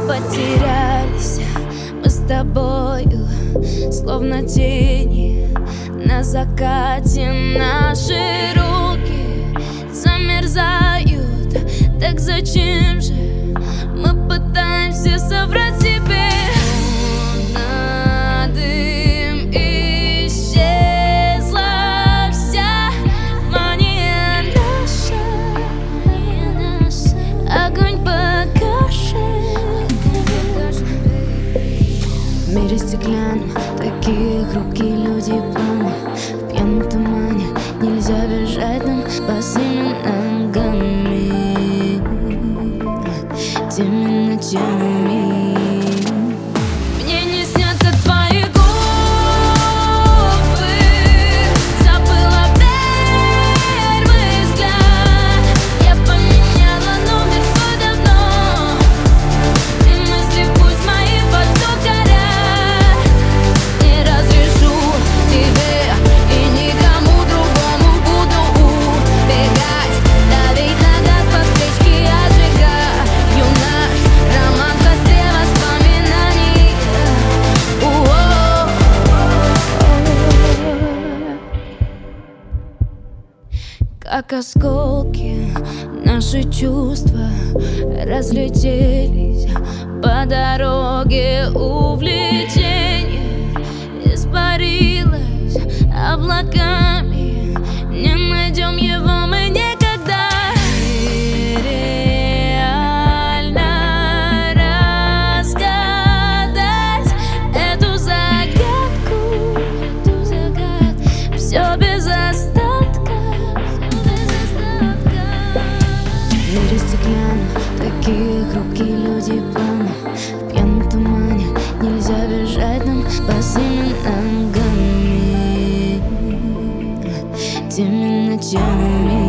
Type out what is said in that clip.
Потерялись мы с тобою, словно тени на закате. Наши руки замерзают, так зачем же мы пытаемся соврать себе? Дым исчезла вся мания наша, огонь погашен. В мире стеклянном такие хрупкие люди планы. В пьяном тумане нельзя бежать нам босыми ногами, теми ночами. Мне не снятся твои губы, забыла первый взгляд. Я поменяла номер свой давно, и мысли пусть мои поток горят. Не разрешу тебе и никому другому, буду убегать, давить на газ по встречке, отжигаю наш роман в костре воспоминаний. Как осколки наши чувства разлетелись по дороге. Увлечение испарилось облаками, не найдем его мы никогда. Нереально разгадать эту загадку, все без остатка. В мире стеклянном такие хрупкие люди планы. В пьяном тумане нельзя бежать нам босыми ногами, теми ночами.